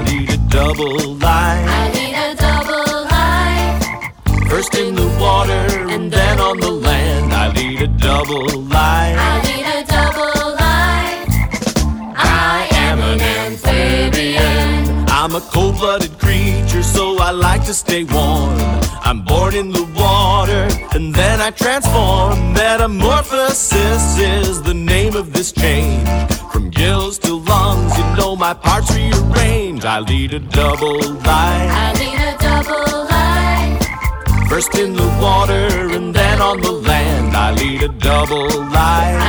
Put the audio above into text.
lead a double life. I lead a double life. First in the water and then on the land. I lead a double life. I lead a double life. I am an amphibian. I'm a cold-blooded creature, so I like to stay warm. I'm born in the water, and then I transform. Metamorphosis is the name of this change. From gills to lungs, you know my parts rearrange. I lead a double life. I lead a double life. First in the water, and then on the land. I lead a double life.